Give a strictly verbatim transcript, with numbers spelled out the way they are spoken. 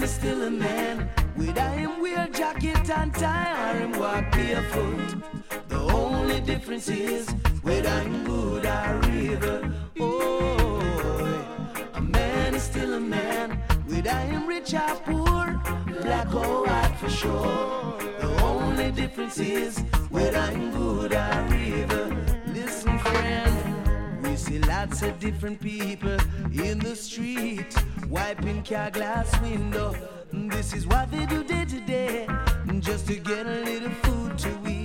is still a man. Whether him wear jacket and tie or him walk barefoot. The only difference is whether him good or evil. Oh, a man is still a man. Whether him rich or poor, black or white for sure. The only difference is whether him good or evil. Listen, friend, we see lots of different people in the street, wiping car glass window. This is what they do day to day, just to get a little food to eat.